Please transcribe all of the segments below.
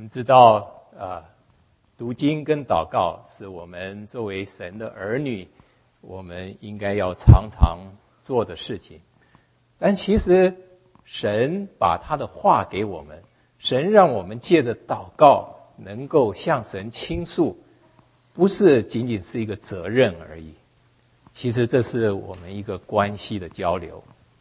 们知道读经跟祷告是我们作为神的儿女，我们应该要常常做的事情。但其实神把他的话给我们，神让我们借着祷告能够向神倾诉，不是仅仅是一个责任而已，其实这是我们一个关系的交流。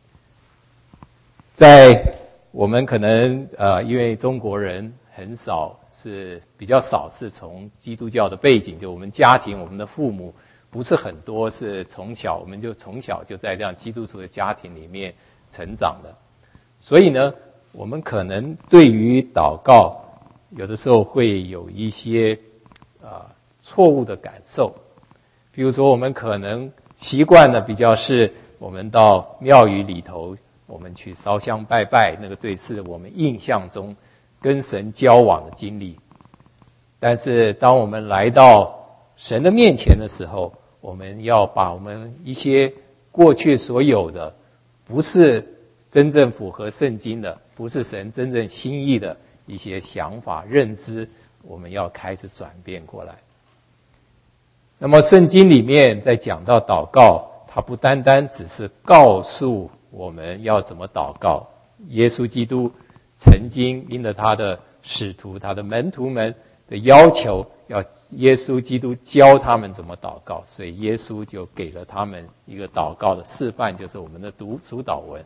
在我们可能因为中国人比较少是从基督教的背景，就我们家庭，我们的父母不是很多是我们就从小就在这样基督徒的家庭里面成长的，所以呢，我们可能对于祷告有的时候会有一些错误的感受。比如说我们可能习惯的比较是我们到庙宇里头我们去烧香拜拜，那个对是我们印象中跟神交往的经历。但是当我们来到神的面前的时候，我们要把我们一些过去所有的不是真正符合圣经的，不是神真正心意的一些想法认知，我们要开始转变过来。那么圣经里面在讲到祷告，它不单单只是告诉我们要怎么祷告，耶稣基督曾经因着他的使徒他的门徒们的要求，要耶稣基督教他们怎么祷告，所以耶稣就给了他们一个祷告的示范，就是我们的主祷文。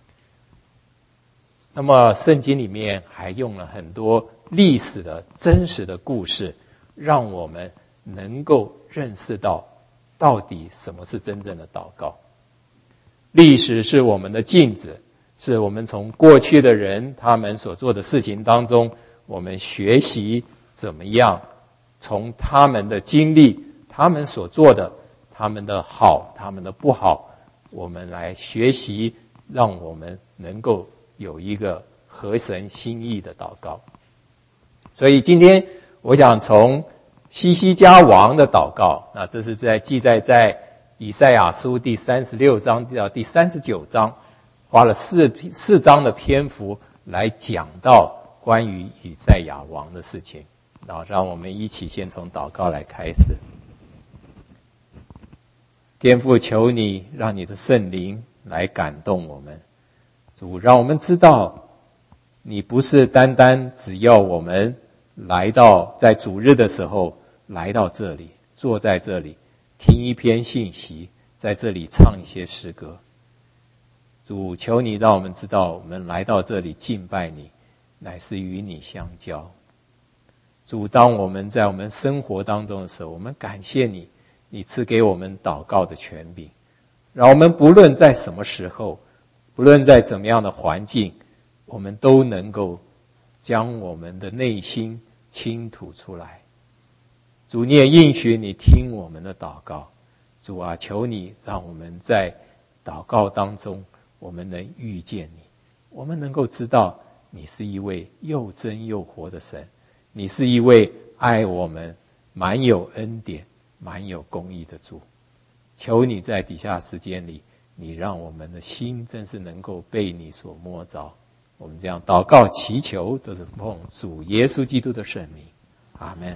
那么圣经里面还用了很多历史的真实的故事，让我们能够认识到底什么是真正的祷告。历史是我们的镜子，是我们从过去的人他们所做的事情当中，我们学习怎么样从他们的经历，他们所做的，他们的好，他们的不好，我们来学习，让我们能够有一个合神心意的祷告。所以今天我想从希西家王的祷告，那这是记载在以赛亚书第36章到第39章，花了四章的篇幅来讲到关于以赛亚王的事情。然后让我们一起先从祷告来开始。天父，求你让你的圣灵来感动我们，主，让我们知道你不是单单只要我们来到在主日的时候来到这里，坐在这里听一篇信息，在这里唱一些诗歌。主，求你让我们知道我们来到这里敬拜你，乃是与你相交。主，当我们在我们生活当中的时候，我们感谢你，你赐给我们祷告的权柄，让我们不论在什么时候，不论在怎么样的环境，我们都能够将我们的内心倾吐出来。主，你也应许你听我们的祷告。主啊，求你让我们在祷告当中，我们能遇见你，我们能够知道你是一位又真又活的神，你是一位爱我们满有恩典满有公义的主。求你在底下时间里，你让我们的心真是能够被你所摸着。我们这样祷告祈求都是奉主耶稣基督的圣名，阿们。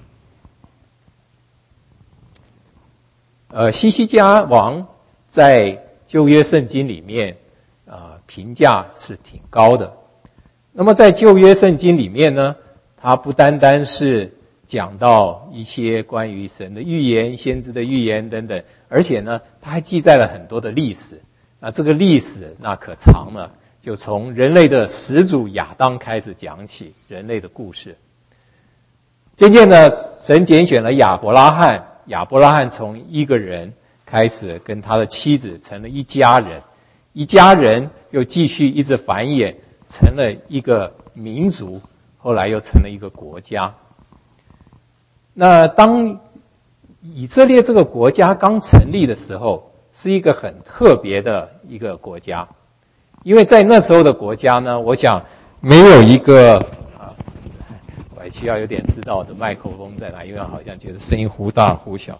希西家王在旧约圣经里面评价是挺高的。那么在旧约圣经里面呢，它不单单是讲到一些关于神的预言、先知的预言等等，而且呢，它还记载了很多的历史。那这个历史那可长了，就从人类的始祖亚当开始讲起，人类的故事。渐渐的，神拣选了亚伯拉罕，亚伯拉罕从一个人开始跟他的妻子成了一家人，一家人又继续一直繁衍，成了一个民族，后来又成了一个国家。那当以色列这个国家刚成立的时候，是一个很特别的一个国家，因为在那时候的国家呢，我想没有一个我还需要有点知道我的麦克风在哪，因为好像觉得声音忽大忽小。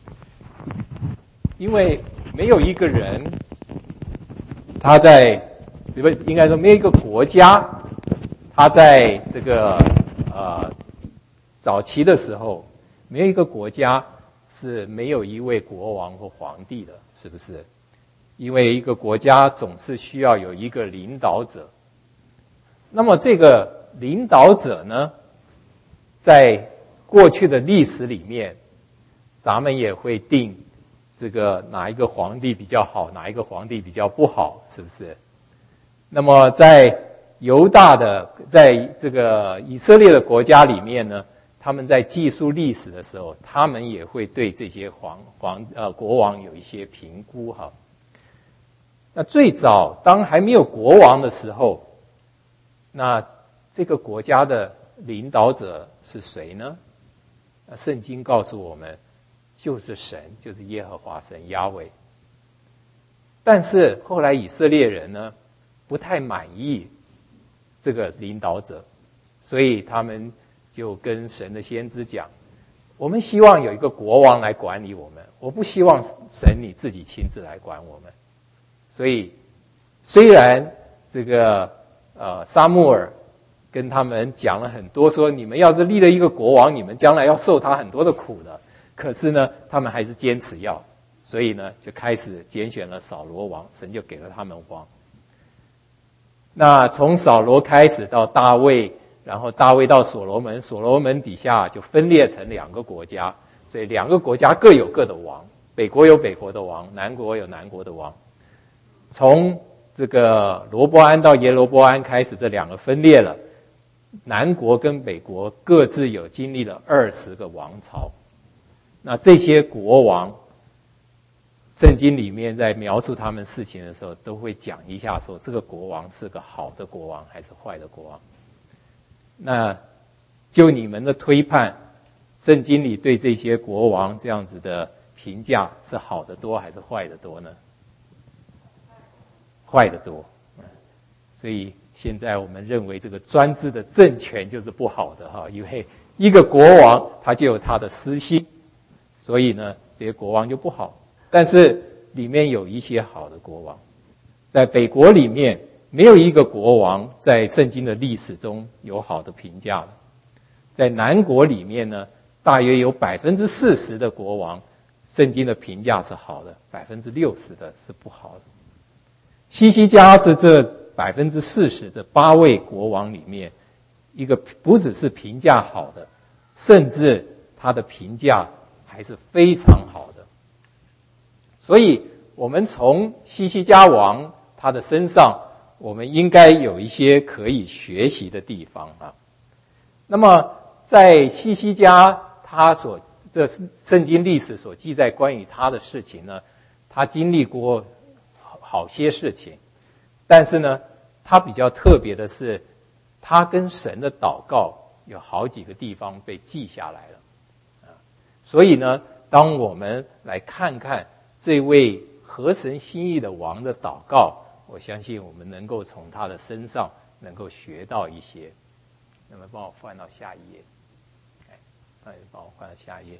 因为没有一个人，他应该说没有一个国家，他在这个早期的时候，没有一个国家是没有一位国王或皇帝的，是不是？因为一个国家总是需要有一个领导者。那么这个领导者呢，在过去的历史里面，咱们也会定这个哪一个皇帝比较好，哪一个皇帝比较不好，是不是？那么在犹大的，在这个以色列的国家里面呢，他们在记述历史的时候，他们也会对这些国王有一些评估哈。那最早当还没有国王的时候，那这个国家的领导者是谁呢？圣经告诉我们，就是神，就是耶和华神亚伟。但是后来以色列人呢，不太满意这个领导者，所以他们就跟神的先知讲，我们希望有一个国王来管理我们，我不希望神你自己亲自来管我们。所以虽然这个撒母耳跟他们讲了很多，说你们要是立了一个国王，你们将来要受他很多的苦的，可是呢他们还是坚持要，所以呢就开始拣选了扫罗王，神就给了他们王。那从扫罗开始到大卫，然后大卫到所罗门，所罗门底下就分裂成两个国家，所以两个国家各有各的王，北国有北国的王，南国有南国的王。从这个罗波安到耶罗波安开始，这两个分裂了，南国跟北国各自有经历了20个王朝。那这些国王，圣经里面在描述他们事情的时候，都会讲一下说这个国王是个好的国王还是坏的国王。那就你们的推判，圣经里对这些国王这样子的评价是好的多还是坏的多呢？坏的多。所以现在我们认为这个专制的政权就是不好的哈，因为一个国王他就有他的私心，所以呢这些国王就不好。但是里面有一些好的国王，在北国里面没有一个国王在圣经的历史中有好的评价的。在南国里面呢，大约有40%的国王圣经的评价是好的，60%的是不好的。西西家是这40%这8位国王里面一个不只是评价好的，甚至他的评价还是非常好的。所以我们从西西家王他的身上，我们应该有一些可以学习的地方啊。那么在西西家这圣经历史所记载关于他的事情呢，他经历过好些事情，但是呢他比较特别的是，他跟神的祷告有好几个地方被记下来了。所以呢当我们来看看这位合神心意的王的祷告，我相信我们能够从他的身上能够学到一些。那么帮我换到下一页，帮我换到下一页。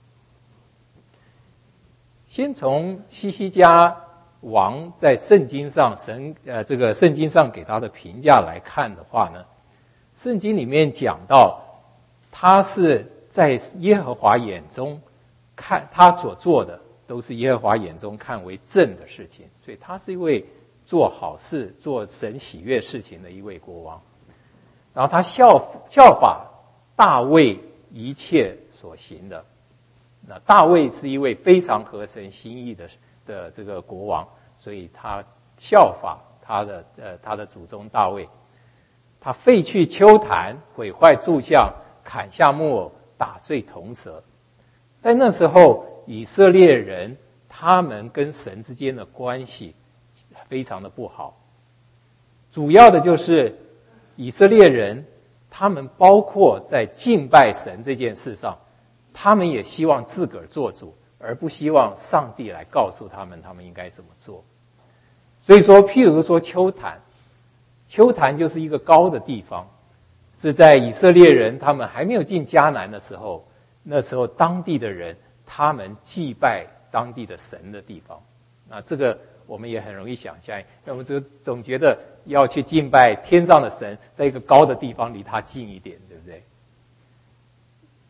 先从西西家王在圣经上这个圣经上给他的评价来看的话呢，圣经里面讲到他是在耶和华眼中看他所做的都是耶和华眼中看为正的事情，所以他是一位做好事做神喜悦事情的一位国王。然后他效法大卫一切所行的。那大卫是一位非常合神心意的这个国王，所以他效法他的祖宗大卫。他废去丘坛，毁坏柱像，砍下木偶，打碎铜蛇。在那时候以色列人他们跟神之间的关系非常的不好，主要的就是以色列人他们包括在敬拜神这件事上，他们也希望自个儿做主，而不希望上帝来告诉他们应该怎么做。所以说譬如说丘坛就是一个高的地方，是在以色列人他们还没有进迦南的时候，那时候当地的人他们祭拜当地的神的地方。那这个我们也很容易想象，我们就总觉得要去敬拜天上的神，在一个高的地方离他近一点，对不对？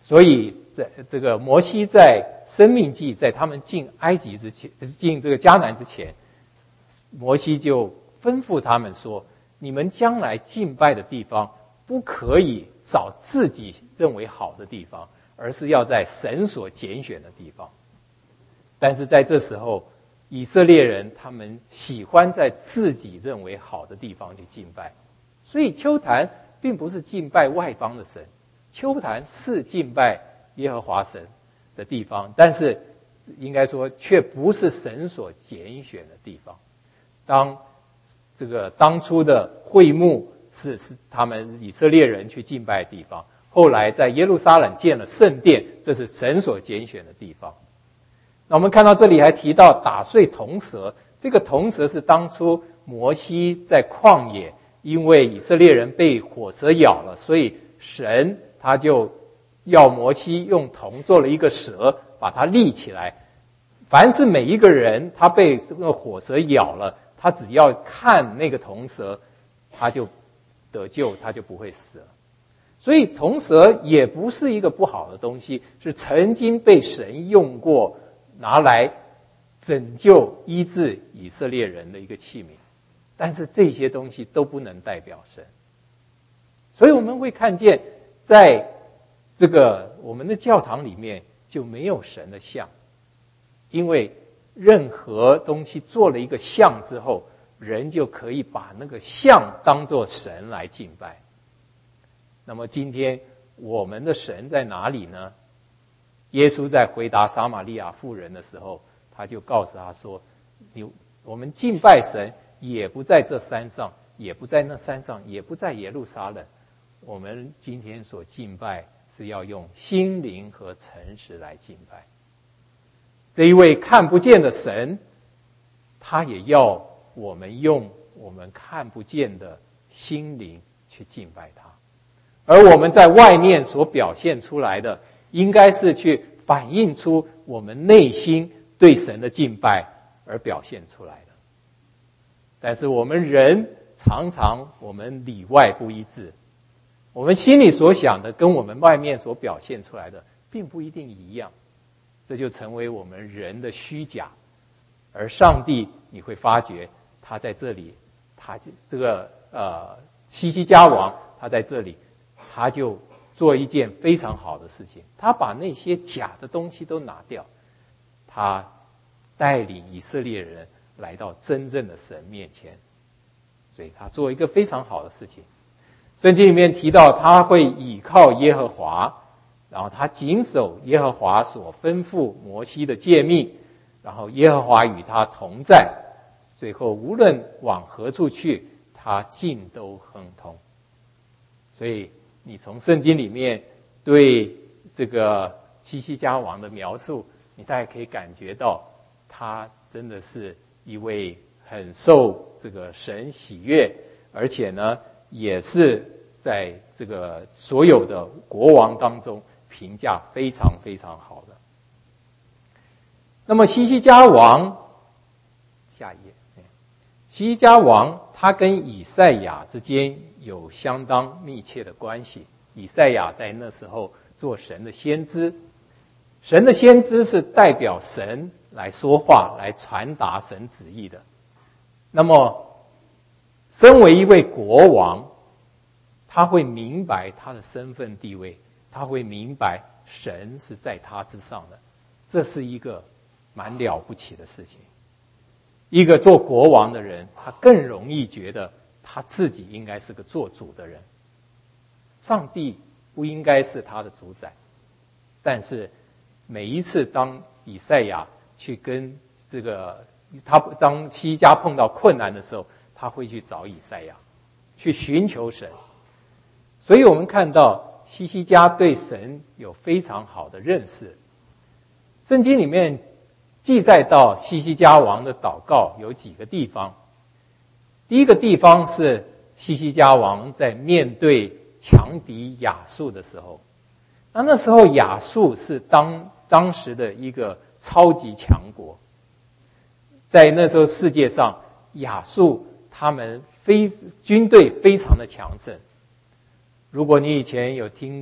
所以在这个摩西在生命记，在他们进埃及之前，进这个迦南之前，摩西就吩咐他们说，你们将来敬拜的地方不可以找自己认为好的地方，而是要在神所拣选的地方。但是在这时候，以色列人他们喜欢在自己认为好的地方去敬拜，所以丘坛并不是敬拜外邦的神，丘坛是敬拜耶和华神的地方，但是应该说却不是神所拣选的地方。当初的会幕是他们以色列人去敬拜的地方，后来在耶路撒冷建了圣殿，这是神所拣选的地方。那我们看到这里还提到打碎铜蛇，这个铜蛇是当初摩西在旷野，因为以色列人被火蛇咬了，所以神他就要摩西用铜做了一个蛇，把它立起来。凡是每一个人他被这个火蛇咬了，他只要看那个铜蛇，他就得救，他就不会死了。所以铜蛇也不是一个不好的东西，是曾经被神用过，拿来拯救医治以色列人的一个器皿。但是这些东西都不能代表神。所以我们会看见，在这个我们的教堂里面就没有神的像，因为任何东西做了一个像之后，人就可以把那个像当作神来敬拜。那么今天我们的神在哪里呢？耶稣在回答撒玛利亚妇人的时候，他就告诉他说，我们敬拜神也不在这山上，也不在那山上，也不在耶路撒冷，我们今天所敬拜是要用心灵和诚实来敬拜。这一位看不见的神，他也要我们用我们看不见的心灵去敬拜他。而我们在外面所表现出来的，应该是去反映出我们内心对神的敬拜而表现出来的。但是我们人常常我们里外不一致，我们心里所想的跟我们外面所表现出来的并不一定一样，这就成为我们人的虚假。而上帝你会发觉他在这里，他这个西西家王他在这里，他就做一件非常好的事情，他把那些假的东西都拿掉，他带领以色列人来到真正的神面前，所以他做一个非常好的事情。圣经里面提到他会倚靠耶和华，然后他谨守耶和华所吩咐摩西的诫命，然后耶和华与他同在，最后无论往何处去，他尽都亨通。所以你从圣经里面对这个西西家王的描述，你大概可以感觉到他真的是一位很受这个神喜悦，而且呢也是在这个所有的国王当中评价非常非常好的。那么西西家王，下一页，西西家王他跟以赛亚之间有相当密切的关系。以赛亚在那时候做神的先知，神的先知是代表神来说话，来传达神旨意的。那么身为一位国王，他会明白他的身份地位，他会明白神是在他之上的，这是一个蛮了不起的事情。一个做国王的人，他更容易觉得他自己应该是个做主的人，上帝不应该是他的主宰。但是每一次当以赛亚去跟这个当西西家碰到困难的时候，他会去找以赛亚，去寻求神。所以我们看到西西家对神有非常好的认识。圣经里面记载到西西家王的祷告有几个地方。第一个地方是西西家王在面对强敌亚述的时候，那时候亚述是当时的一个超级强国，在那时候世界上，亚述他们军队非常的强盛。如果你以前有听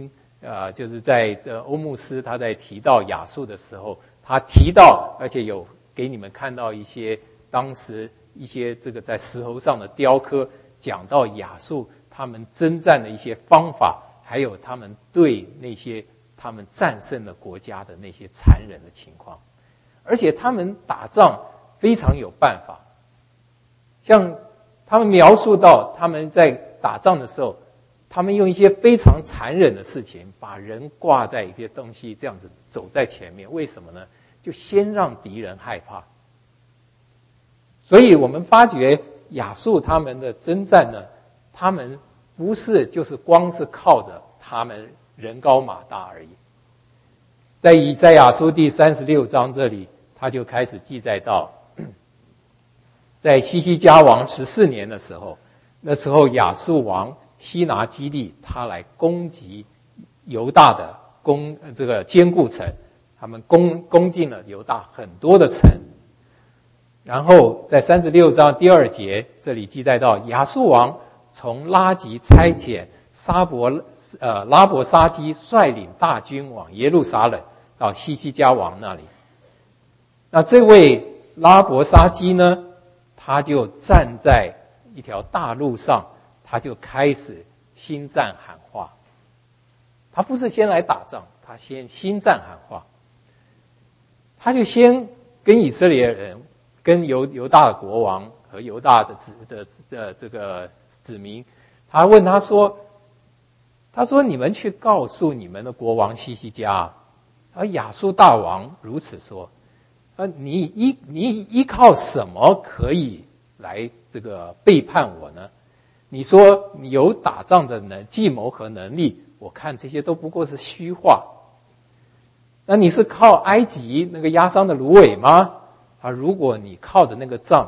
就是在这欧牧师他在提到亚述的时候，他提到，而且有给你们看到一些当时一些这个在石头上的雕刻，讲到亚述他们征战的一些方法，还有他们对那些他们战胜了国家的那些残忍的情况，而且他们打仗非常有办法，像他们描述到他们在打仗的时候，他们用一些非常残忍的事情，把人挂在一些东西这样子走在前面，为什么呢？就先让敌人害怕。所以我们发觉亚述他们的征战呢，他们不是就是光是靠着他们人高马大而已。在以赛亚书第36章这里，他就开始记载到，在西西家王14年的时候，那时候亚述王西拿基利他来攻击犹大的这个坚固城，他们攻进了犹大很多的城。然后在36章第2节这里记载到，亚述王从拉吉差遣拉伯沙基率领大军往耶路撒冷到西西家王那里。那这位拉伯沙基呢，他就站在一条大路上，他就开始心战喊话。他不是先来打仗，他先心战喊话。他就先跟以色列人，跟犹大的国王和犹大的这个子民，他问他说你们去告诉你们的国王西西家，亚述大王如此说，你依靠什么可以来这个背叛我呢？你说你有打仗的计谋和能力，我看这些都不过是虚话。那你是靠埃及那个压伤的芦苇吗？如果你靠着那个杖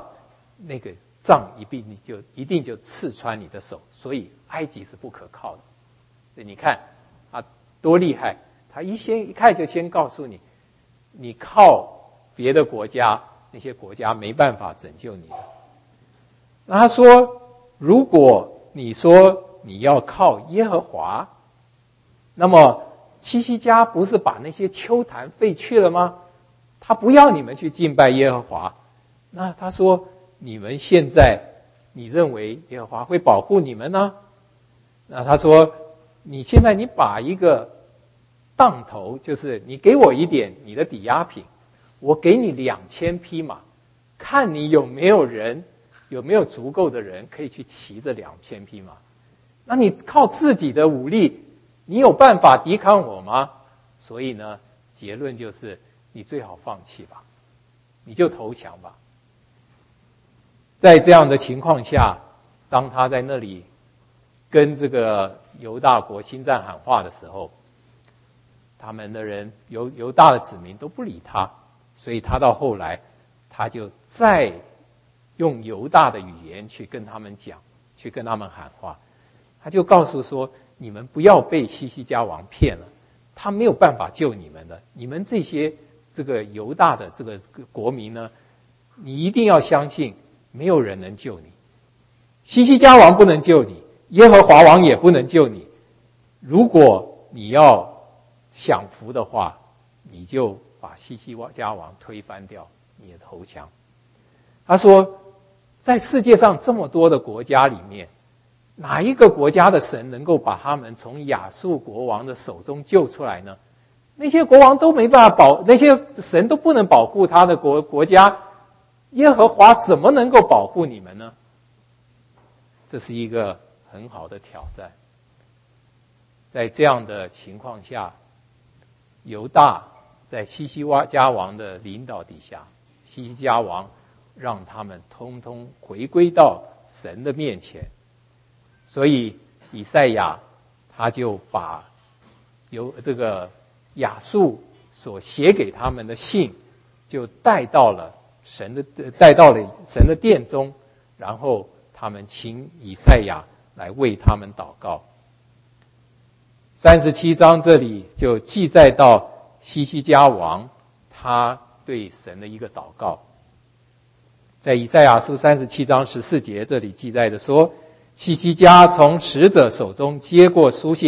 一定就刺穿你的手，所以埃及是不可靠的。所以你看多厉害，他一开始就先告诉你，你靠别的国家，那些国家没办法拯救你的。那他说，如果你说你要靠耶和华，那么西西家不是把那些丘坛废去了吗？他不要你们去敬拜耶和华。那他说，你们现在你认为耶和华会保护你们呢？那他说，你现在你把一个当头，就是你给我一点你的抵押品，我给你2000匹马，看你有没有足够的人可以去骑这2000匹马。那你靠自己的武力，你有办法抵抗我吗？所以呢，结论就是你最好放弃吧，你就投降吧。在这样的情况下，当他在那里跟这个犹大国心战喊话的时候，他们的人犹大的子民都不理他，所以他到后来他就再用犹大的语言去跟他们讲，去跟他们喊话。他就告诉说，你们不要被西西家王骗了，他没有办法救你们的。你们这些这个犹大的这个国民呢，你一定要相信，没有人能救你。西西家王不能救你，耶和华王也不能救你。如果你要享福的话，你就把西西家王推翻掉，你也投降。他说，在世界上这么多的国家里面，哪一个国家的神能够把他们从亚述国王的手中救出来呢？那些国王都没办法那些神都不能保护他的国家，耶和华怎么能够保护你们呢？这是一个很好的挑战。在这样的情况下，犹大在西西家王的领导底下，西西家王让他们通通回归到神的面前。所以以赛亚他就把这个亚述所写给他们的信就带到了神的殿中，然后他们请以赛亚来为他们祷告。37章这里就记载到西西家王他对神的一个祷告。在以赛亚书37章14节这里记载的说，西西家从使者手中接过书信来，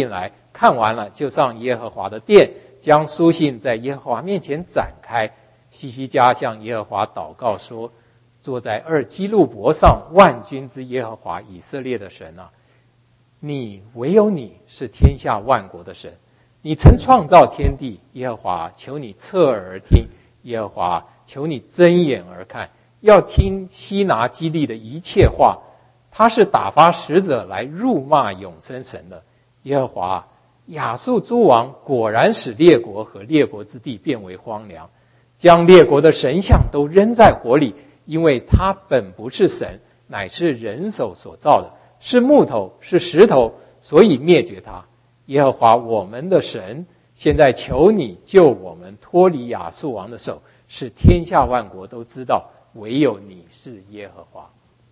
看完了，就上耶和华的殿，将书信在耶和华面前展开。西西家向耶和华祷告说：坐在二基路伯上，万军之耶和华以色列的神啊，你唯有你是天下万国的神，你曾创造天地。耶和华，求你侧耳而听；耶和华，求你睁眼而看，要听西拿基立的一切话。他是打发使者来辱骂永生神的。耶和华，亚述诸王果然使列国和列国之地变为荒凉，将列国的神像都扔在火里，因为他本不是神，乃是人手所造的，是木头，是石头，所以灭绝他。耶和华我们的神，现在求你救我们脱离亚述王的手，使天下万国都知道唯有你是耶和华。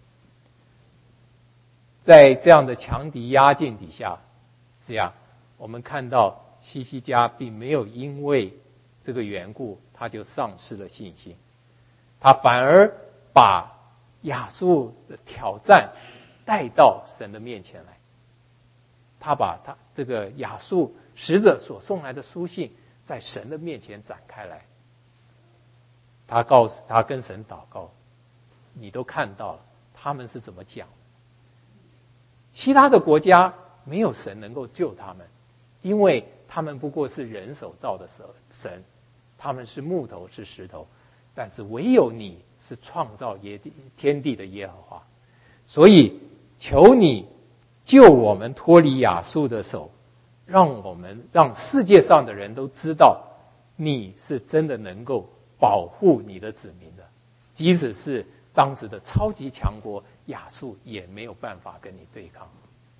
在这样的强敌压境底下，我们看到西西家并没有因为这个缘故他就丧失了信心，他反而把亚述的挑战带到神的面前来。他把他这个亚述使者所送来的书信在神的面前展开来，他跟神祷告，你都看到了他们是怎么讲的。其他的国家没有神能够救他们，因为他们不过是人手造的神，他们是木头，是石头，但是唯有你是创造天地的耶和华，所以求你救我们脱离亚述的手，让世界上的人都知道你是真的能够保护你的子民的，即使是当时的超级强国亚述也没有办法跟你对抗。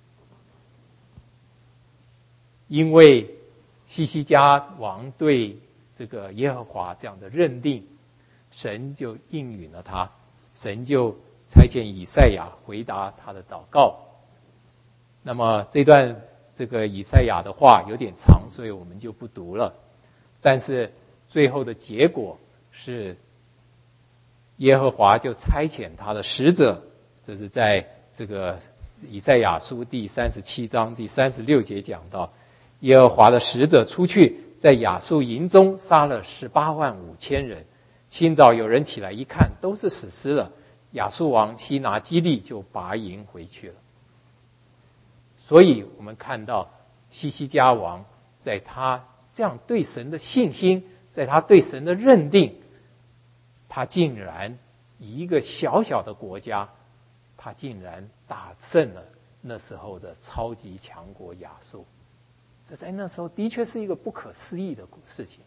因为西西家王对这个耶和华这样的认定，神就应允了他，神就差遣以赛亚回答他的祷告。那么这段这个以赛亚的话有点长，所以我们就不读了。但是最后的结果是耶和华就差遣他的使者，这是在这个以赛亚书第37章第36节讲到，耶和华的使者出去，在亚述营中杀了185000人。清早有人起来一看，都是死尸了。亚述王西拿基立就拔营回去了。所以我们看到西西家王在他这样对神的信心，在他对神的认定，他竟然以一个小小的国家，他竟然打胜了那时候的超级强国亚述。这在那时候的确是一个不可思议的事情。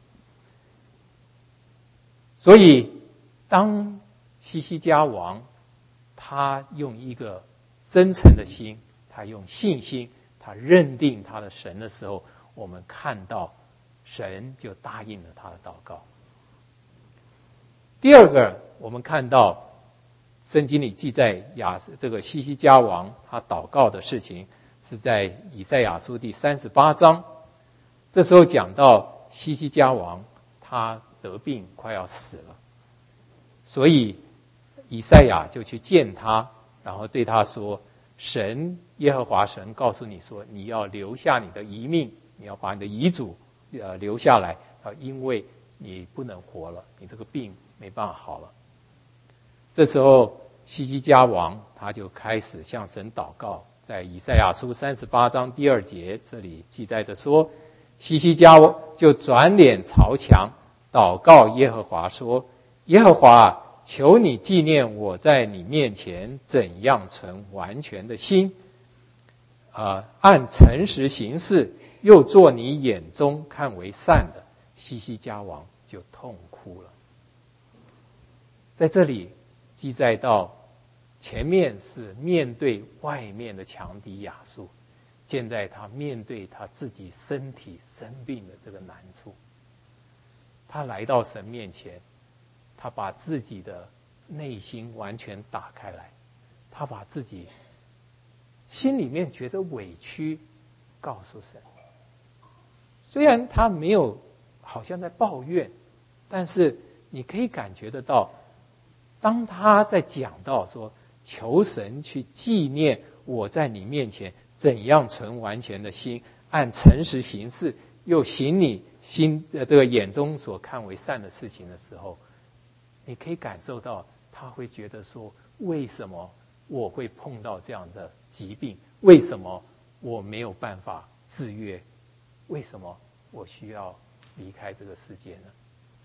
所以当西西家王他用一个真诚的心，他用信心，他认定他的神的时候，我们看到神就答应了他的祷告。第二个，我们看到圣经里记载这个西西家王他祷告的事情，是在以赛亚书第38章。这时候讲到西西家王他得病快要死了，所以以赛亚就去见他，然后对他说，神耶和华神告诉你说，你要留下你的遗命，你要把你的遗嘱留下来，因为你不能活了，你这个病没办法好了。这时候西西家王他就开始向神祷告，在以赛亚书38章第2节这里记载着说，西西家就转脸朝墙祷告耶和华说，耶和华，求你纪念我在你面前怎样存完全的心，按诚实行事，又做你眼中看为善的。西西家王就痛哭了。在这里记载到，前面是面对外面的强敌亚述，现在他面对他自己身体生病的这个难处，他来到神面前，他把自己的内心完全打开来，他把自己心里面觉得委屈告诉神。虽然他没有好像在抱怨，但是你可以感觉得到，当他在讲到说求神去纪念我在你面前怎样存完全的心， 按诚实行事，又行你这个眼中所看为善的事情的时候，你可以感受到他会觉得说，为什么我会碰到这样的疾病？为什么我没有办法制约？为什么我需要离开这个世界呢？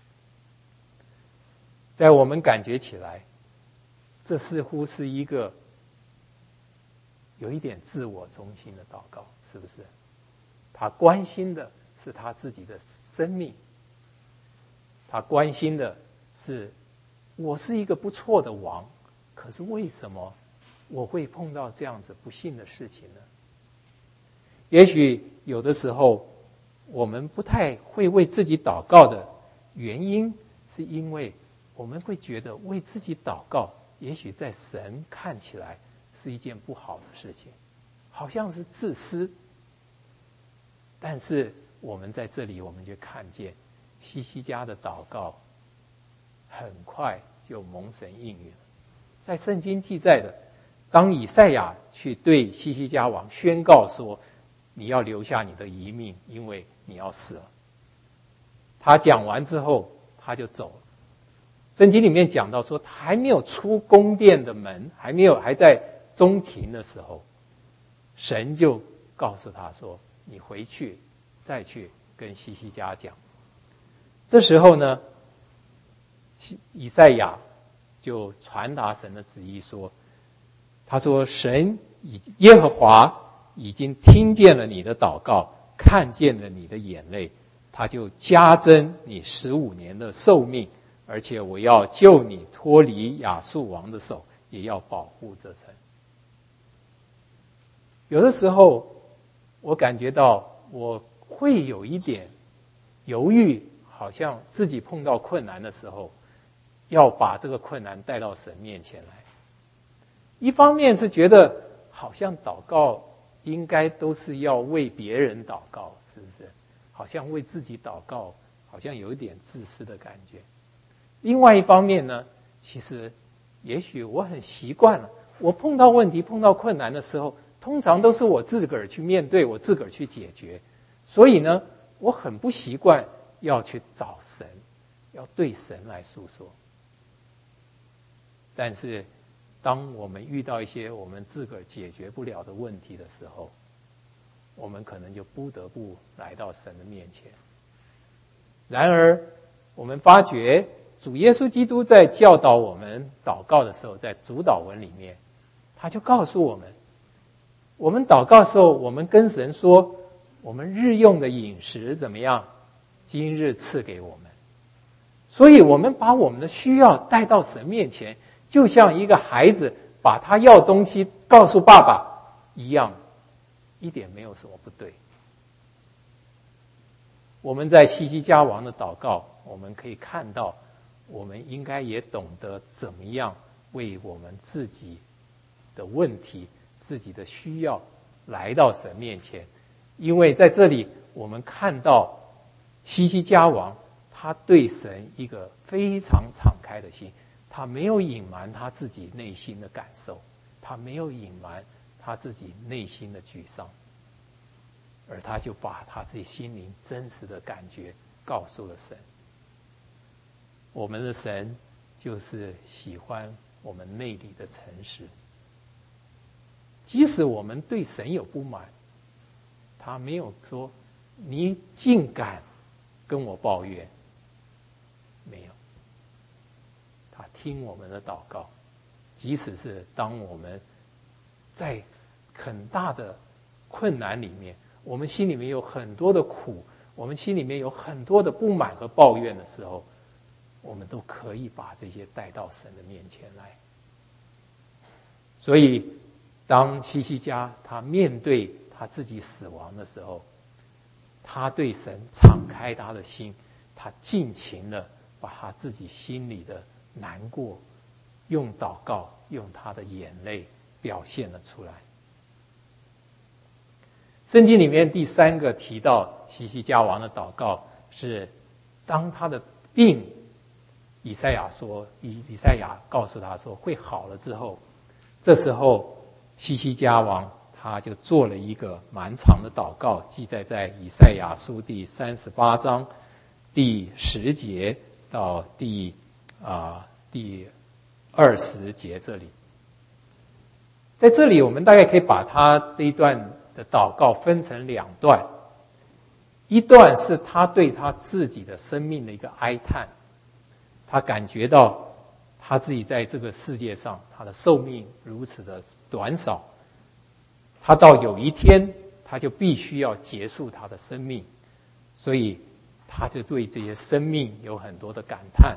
在我们感觉起来，这似乎是一个有一点自我中心的祷告，是不是？他关心的是他自己的生命，他关心的是我是一个不错的王，可是为什么我会碰到这样子不幸的事情呢？也许有的时候我们不太会为自己祷告的原因，是因为我们会觉得为自己祷告，也许在神看起来是一件不好的事情，好像是自私。但是我们在这里，我们就看见希西家的祷告很快就蒙神应允了。在圣经记载的，当以赛亚去对希西家王宣告说，你要留下你的遗命，因为你要死了。他讲完之后，他就走了。圣经里面讲到说，他还没有出宫殿的门，还在中庭的时候，神就告诉他说，你回去再去跟希西家讲。这时候呢，以赛亚就传达神的旨意说，他说耶和华已经听见了你的祷告，看见了你的眼泪，他就加增你15年的寿命，而且我要救你脱离亚述王的手，也要保护这城。有的时候我感觉到我会有一点犹豫，好像自己碰到困难的时候，要把这个困难带到神面前来。一方面是觉得好像祷告应该都是要为别人祷告，是不是？好像为自己祷告，好像有一点自私的感觉。另外一方面呢，其实也许我很习惯了，我碰到问题、碰到困难的时候，通常都是我自个儿去面对，我自个儿去解决。所以呢，我很不习惯要去找神，要对神来诉说。但是当我们遇到一些我们自个儿解决不了的问题的时候，我们可能就不得不来到神的面前。然而我们发觉主耶稣基督在教导我们祷告的时候，在主祷文里面，他就告诉我们，我们祷告的时候，我们跟神说，我们日用的饮食怎么样？今日赐给我们。所以我们把我们的需要带到神面前，就像一个孩子把他要东西告诉爸爸一样，一点没有什么不对。我们在希西家王的祷告，我们可以看到，我们应该也懂得怎么样为我们自己的问题、自己的需要来到神面前。因为在这里我们看到希西家王，他对神一个非常敞开的心，他没有隐瞒他自己内心的感受，他没有隐瞒他自己内心的沮丧，而他就把他自己心灵真实的感觉告诉了神。我们的神就是喜欢我们内里的诚实，即使我们对神有不满，他没有说你竟敢跟我抱怨，没有，他听我们的祷告。即使是当我们在很大的困难里面，我们心里面有很多的苦，我们心里面有很多的不满和抱怨的时候，我们都可以把这些带到神的面前来。所以当希西家他面对他自己死亡的时候，他对神敞开他的心，他尽情的把他自己心里的难过用祷告、用他的眼泪表现了出来。圣经里面第3个提到希西家王的祷告，是当他的病，以赛亚告诉他说会好了之后，这时候希西家王他就做了一个蛮长的祷告，记载在以赛亚书第38章第10节到第20节这里。在这里我们大概可以把他这一段的祷告分成2段，一段是他对他自己的生命的一个哀叹，他感觉到他自己在这个世界上他的寿命如此的短少，他到有一天他就必须要结束他的生命，所以他就对这些生命有很多的感叹。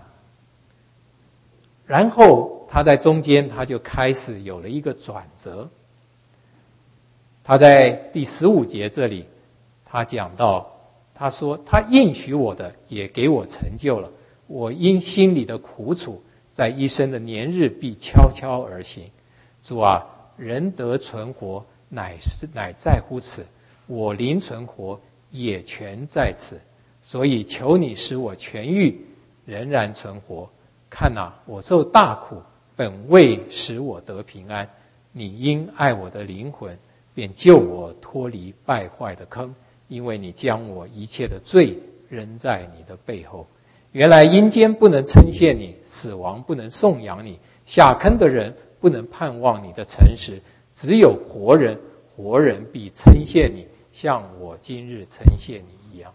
然后他在中间他就开始有了一个转折，他在第15节这里他讲到，他说他应许我的也给我成就了，我因心里的苦楚在一生的年日必悄悄而行。主啊，人得存活乃在乎此，我灵存活也全在此，所以求你使我痊愈，仍然存活。看哪，我受大苦，本为使我得平安。你因爱我的灵魂，便救我脱离败坏的坑，因为你将我一切的罪扔在你的背后。原来阴间不能称谢你，死亡不能颂扬你，下坑的人不能盼望你的诚实，只有活人，活人必称谢你，像我今日称谢你一样。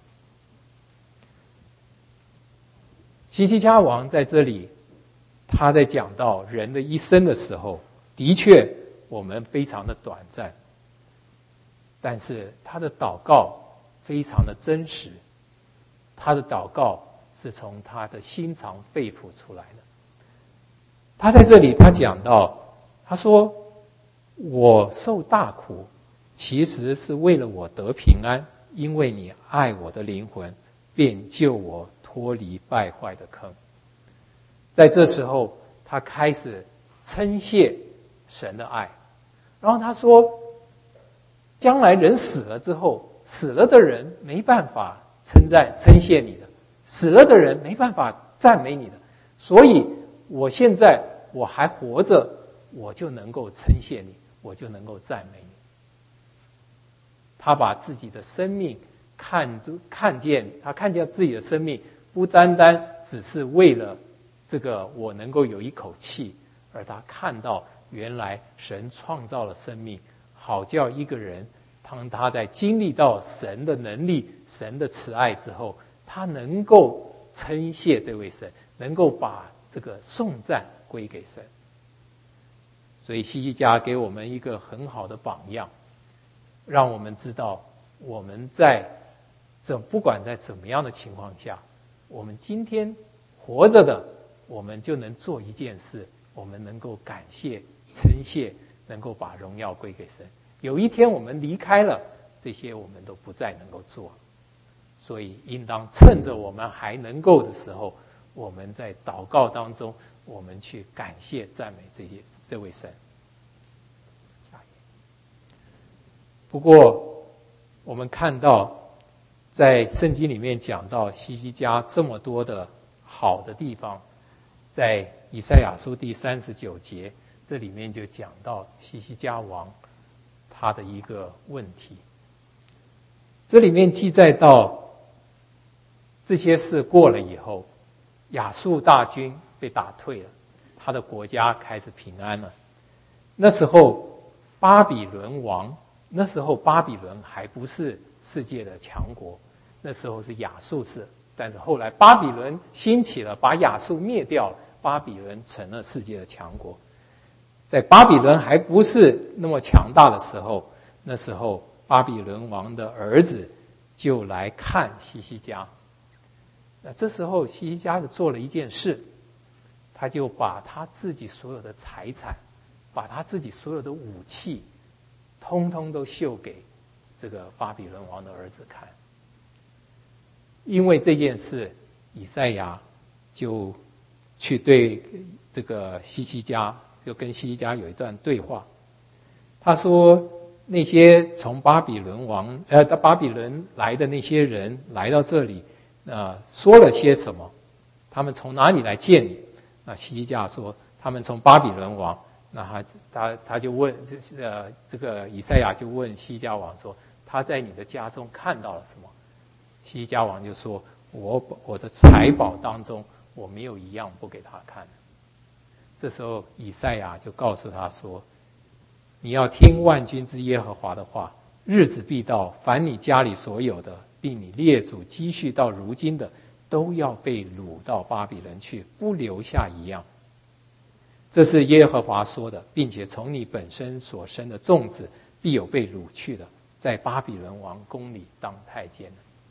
希西家王在这里，他在讲到人的一生的时候，的确我们非常的短暂，但是他的祷告非常的真实，他的祷告是从他的心肠肺腑出来的。他在这里他讲到，他说我受大苦其实是为了我得平安，因为你爱我的灵魂，便救我脱离败坏的坑。在这时候他开始称谢神的爱，然后他说将来人死了之后，死了的人没办法称谢你的，死了的人没办法赞美你的，所以我现在我还活着，我就能够称谢你，我就能够赞美你。他把自己的生命看见自己的生命不单单只是为了这个我能够有一口气，而他看到原来神创造了生命，好叫一个人当他在经历到神的能力、神的慈爱之后，他能够称谢这位神，能够把这个颂赞归给神。所以希西家给我们一个很好的榜样，让我们知道我们不管在怎么样的情况下，我们今天活着的，我们就能做一件事，我们能够感谢称谢，能够把荣耀归给神。有一天我们离开了，这些我们都不再能够做，所以应当趁着我们还能够的时候，我们在祷告当中，我们去感谢赞美这位神。不过我们看到在圣经里面讲到希西家这么多的好的地方，在以赛亚书第39节，这里面就讲到希西家王他的一个问题。这里面记载到这些事过了以后，亚述大军被打退了，他的国家开始平安了。那时候巴比伦还不是世界的强国，那时候是亚述是，但是后来巴比伦兴起了，把亚述灭掉了，巴比伦成了世界的强国。在巴比伦还不是那么强大的时候，那时候巴比伦王的儿子就来看希西家。那这时候希西家就做了一件事，他就把他自己所有的财产，把他自己所有的武器通通都秀给这个巴比伦王的儿子看。因为这件事，以赛亚就去对这个希西家，就跟希西家有一段对话。他说那些从巴比伦来的那些人来到这里，说了些什么？他们从哪里来见你？希西家说他们从巴比伦王那他就问这个以赛亚就问西西家王说，他在你的家中看到了什么？西西家王就说，我的财宝当中我没有一样不给他看。这时候以赛亚就告诉他说，你要听万军之耶和华的话，日子必到，凡你家里所有的，并你列祖积蓄到如今的，都要被掳到巴比伦去，不留下一样。这是耶和华说的，并且从你本身所生的众子必有被掳去的，在巴比伦王宫里当太监。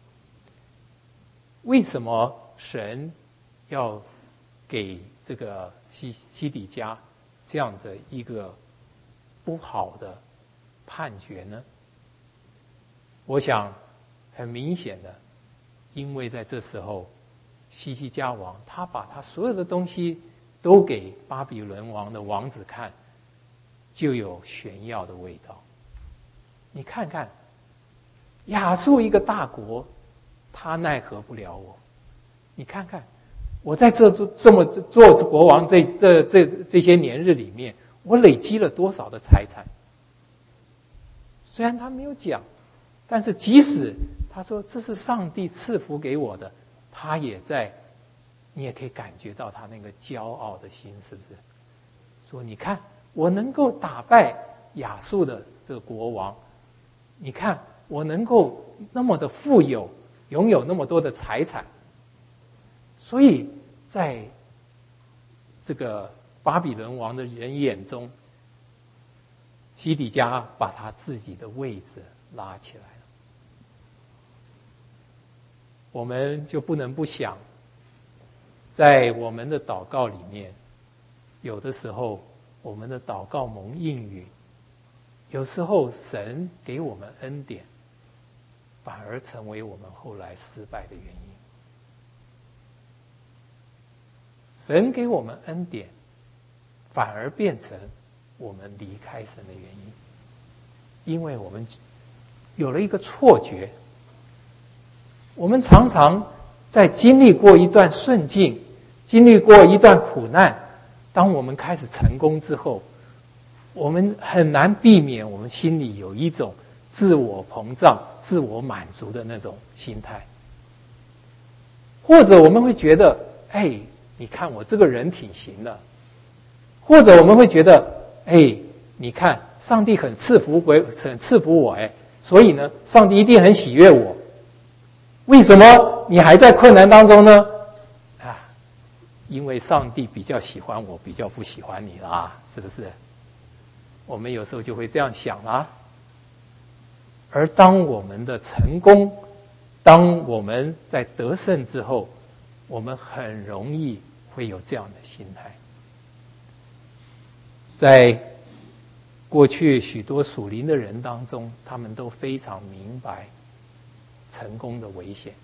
为什么神要给这个西底家这样的一个不好的判决呢？我想很明显的，因为在这时候西西家王他把他所有的东西都给巴比伦王的王子看，就有炫耀的味道。你看看亚述一个大国，他奈何不了我。你看看我在这么做国王这些年日里面，我累积了多少的财产。虽然他没有讲，但是即使他说这是上帝赐福给我的，他也你也可以感觉到他那个骄傲的心，是不是？说你看我能够打败亚述的这个国王，你看我能够那么的富有，拥有那么多的财产。所以在这个巴比伦王的人眼中，西底家把他自己的位置拉起来了。我们就不能不想，在我们的祷告里面，有的时候我们的祷告蒙应允，有时候神给我们恩典，反而成为我们后来失败的原因。神给我们恩典，反而变成我们离开神的原因，因为我们有了一个错觉。我们常常在经历过一段顺境，经历过一段苦难，当我们开始成功之后，我们很难避免我们心里有一种自我膨胀、自我满足的那种心态，或者我们会觉得，你看我这个人挺行的，或者我们会觉得，你看上帝很赐福我，所以呢，上帝一定很喜悦我。为什么你还在困难当中呢？因为上帝比较喜欢我，比较不喜欢你啦，是不是？我们有时候就会这样想啦。而当我们的成功，当我们在得胜之后，我们很容易会有这样的心态。在过去许多属灵的人当中，他们都非常明白成功的危险。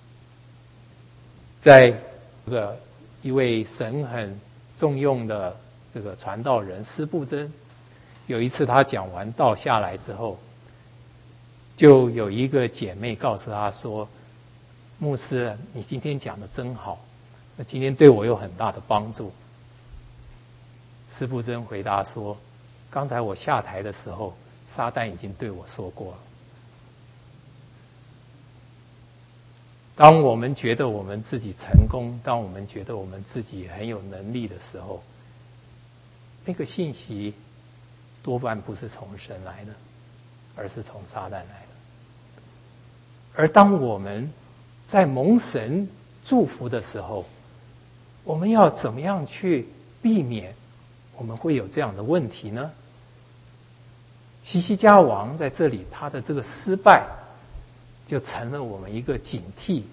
在这个一位神很重用的这个传道人司布真，有一次他讲完道下来之后，就有一个姐妹告诉他说，牧师，你今天讲的真好，那今天对我有很大的帮助。司布真回答说，刚才我下台的时候，撒旦已经对我说过了。当我们觉得我们自己成功，当我们觉得我们自己很有能力的时候，那个信息多半不是从神来的，而是从撒旦来的。而当我们在蒙神祝福的时候，我们要怎么样去避免我们会有这样的问题呢？西西家王在这里他的这个失败就成了我们一个警惕。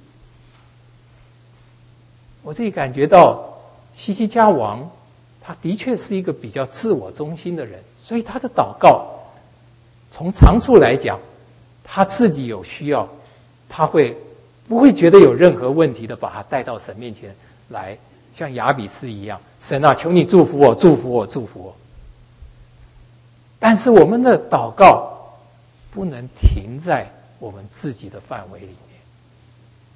我自己感觉到西西家王他的确是一个比较自我中心的人，所以他的祷告从长处来讲，他自己有需要，他不会觉得有任何问题的把他带到神面前来，像亚比斯一样，神啊，求你祝福我，祝福我，祝福我。但是我们的祷告不能停在我们自己的范围里面。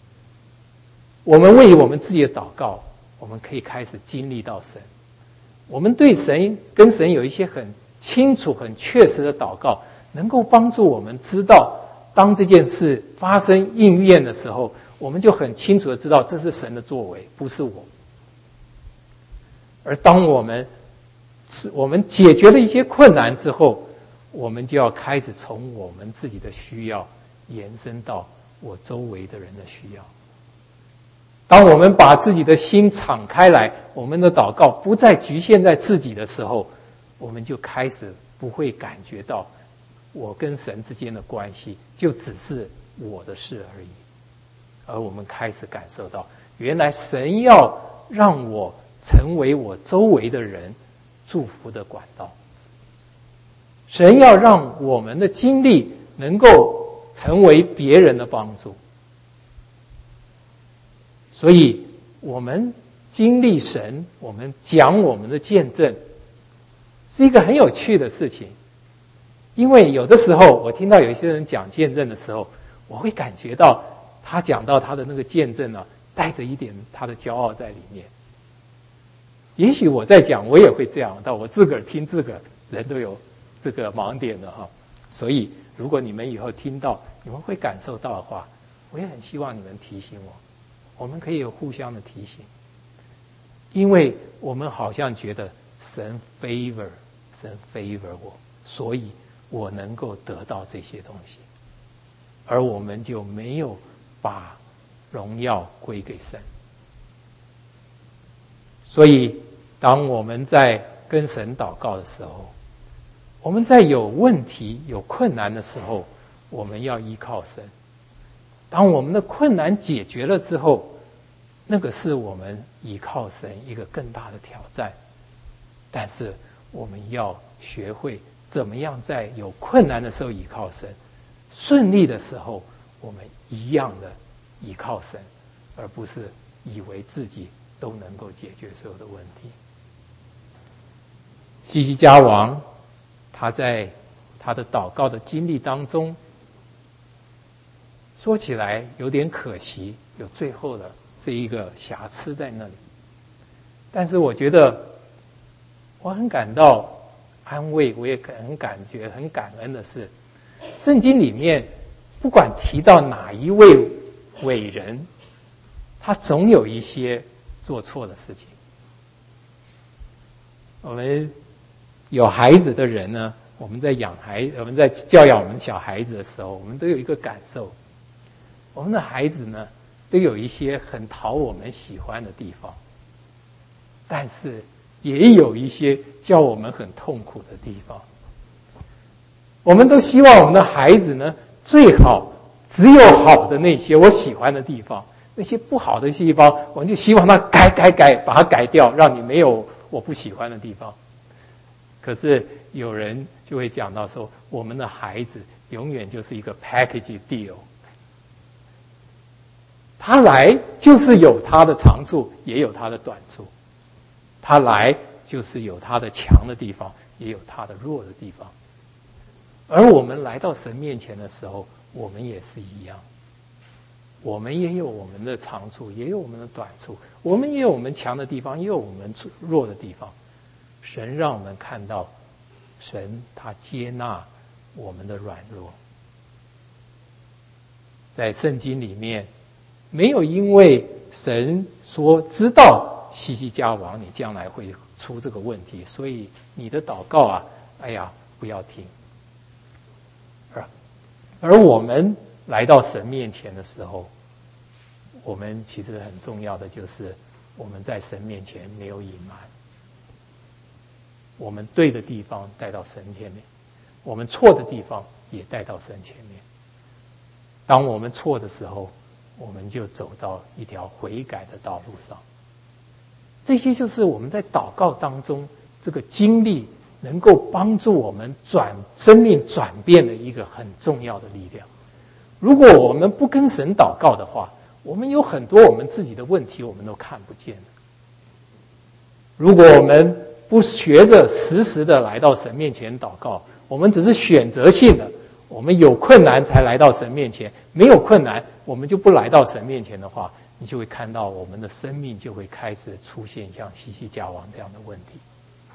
我们为我们自己的祷告，我们可以开始经历到神。 我们对神跟神有一些很清楚、很确实的祷告，能够帮助我们知道，当这件事发生应验的时候，我们就很清楚的知道这是神的作为，不是我。而当我们解决了一些困难之后，我们就要开始从我们自己的需要延伸到我周围的人的需要。当我们把自己的心敞开来，我们的祷告不再局限在自己的时候，我们就开始不会感觉到我跟神之间的关系就只是我的事而已，而我们开始感受到，原来神要让我成为我周围的人祝福的管道，神要让我们的经历能够成为别人的帮助。所以我们经历神，我们讲我们的见证，是一个很有趣的事情。因为有的时候我听到有一些人讲见证的时候，我会感觉到他讲到他的那个见证啊，带着一点他的骄傲在里面。也许我在讲，我也会这样，但我自个儿听自个儿，人都有这个盲点的哈。所以如果你们以后听到，你们会感受到的话，我也很希望你们提醒我，我们可以有互相的提醒。因为我们好像觉得神 favor 我，所以我能够得到这些东西，而我们就没有把荣耀归给神。所以当我们在跟神祷告的时候，我们在有问题有困难的时候，我们要依靠神。当我们的困难解决了之后，那个是我们依靠神一个更大的挑战。但是我们要学会怎么样在有困难的时候依靠神，顺利的时候我们一样的依靠神，而不是以为自己都能够解决所有的问题。希西家王他在他的祷告的经历当中，说起来有点可惜，有最后的这一个瑕疵在那里。但是我觉得我很感到安慰，我也很感觉很感恩的是，圣经里面不管提到哪一位伟人，他总有一些做错的事情。我们有孩子的人呢，我们在教养我们小孩子的时候，我们都有一个感受，我们的孩子呢都有一些很讨我们喜欢的地方，但是也有一些叫我们很痛苦的地方。我们都希望我们的孩子呢，最好只有好的那些我喜欢的地方，那些不好的地方我们就希望他改，把它改掉，让你没有我不喜欢的地方。可是有人就会讲到说，我们的孩子永远就是一个 package deal， 他来就是有他的长处，也有他的短处，他来就是有他的强的地方，也有他的弱的地方。而我们来到神面前的时候，我们也是一样，我们也有我们的长处，也有我们的短处，我们也有我们强的地方，也有我们弱的地方。神让我们看到，神他接纳我们的软弱。在圣经里面没有因为神说知道希西家王你将来会出这个问题，所以你的祷告啊，不要停。而我们来到神面前的时候，我们其实很重要的就是我们在神面前没有隐瞒，我们对的地方带到神前面，我们错的地方也带到神前面。当我们错的时候，我们就走到一条悔改的道路上。这些就是我们在祷告当中这个经历能够帮助我们生命转变的一个很重要的力量。如果我们不跟神祷告的话，我们有很多我们自己的问题我们都看不见了。如果我们不学着时时的来到神面前祷告，我们只是选择性的，我们有困难才来到神面前，没有困难我们就不来到神面前的话，你就会看到我们的生命就会开始出现像希西家王这样的问题。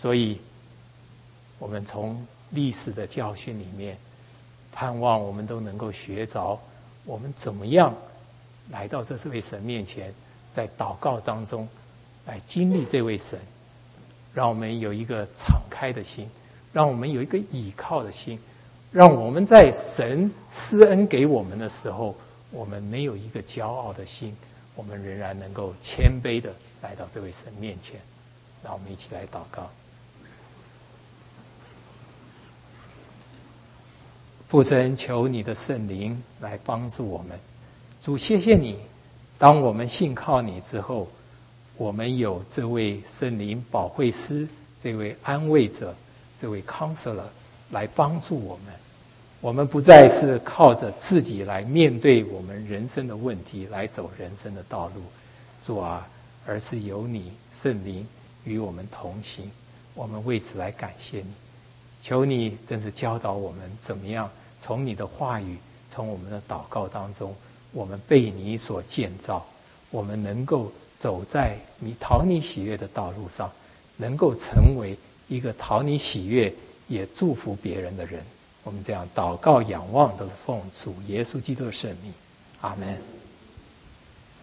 所以我们从历史的教训里面，盼望我们都能够学着我们怎么样来到这位神面前，在祷告当中来经历这位神，让我们有一个敞开的心，让我们有一个倚靠的心，让我们在神施恩给我们的时候，我们没有一个骄傲的心，我们仍然能够谦卑的来到这位神面前。让我们一起来祷告。父神，求你的圣灵来帮助我们。主，谢谢你，当我们信靠你之后，我们有这位圣灵保惠师，这位安慰者，这位 counselor 来帮助我们。我们不再是靠着自己来面对我们人生的问题，来走人生的道路，主啊，而是有你圣灵与我们同行。我们为此来感谢你。求你真是教导我们怎么样从你的话语，从我们的祷告当中，我们被你所建造，我们能够走在你讨你喜悦的道路上，能够成为一个讨你喜悦也祝福别人的人。我们这样祷告仰望，都是奉主耶稣基督的圣名，阿们。